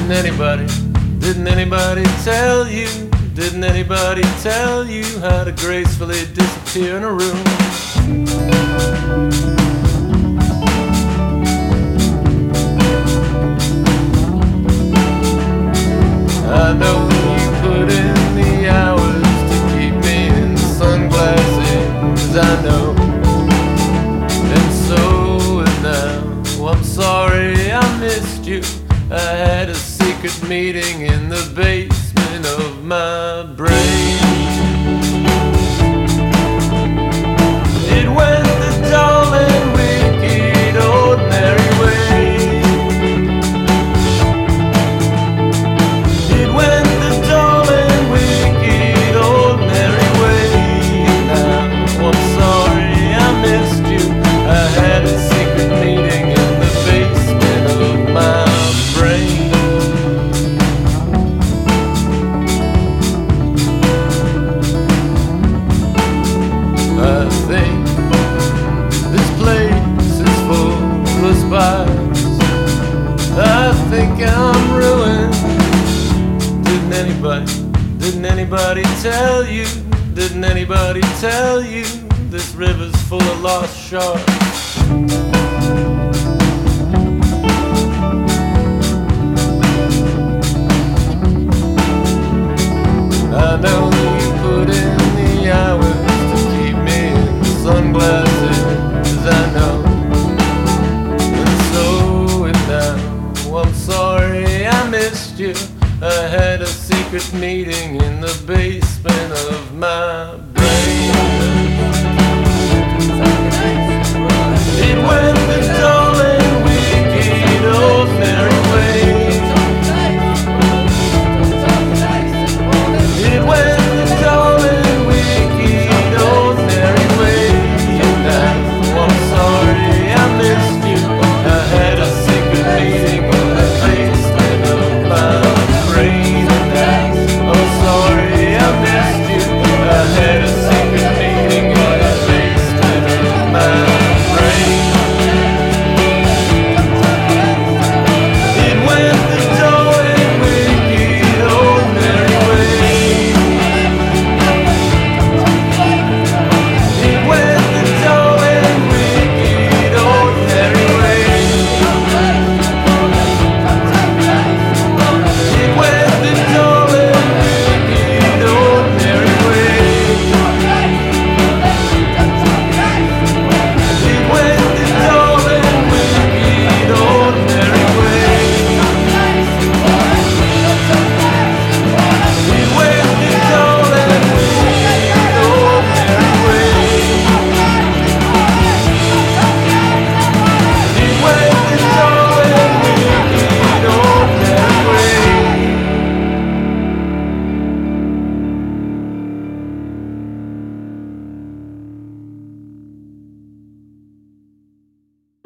Didn't anybody tell you? Didn't anybody tell you how to gracefully disappear in a room? I know you put in the hours to keep me in sunglasses, I know. And so now, I'm sorry I missed you. I had a secret meeting in the basement of my brain. It went the dull and wicked ordinary way. It went the dull and wicked ordinary way. Now I'm sorry I missed you. I had a secret meeting in the basement of my brain. I think this place is full of spies. I think I'm ruined. Didn't anybody tell you? Didn't anybody tell you this river's full of lost sharks? I know you put in the hours to keep me in sunglasses, I know. And so now, I'm sorry I missed you. I had a secret meeting in the basement of my brain.